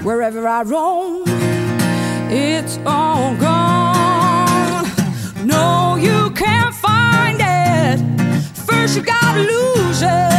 Wherever I roam, it's all gone. No, you can't find it. First you gotta lose it.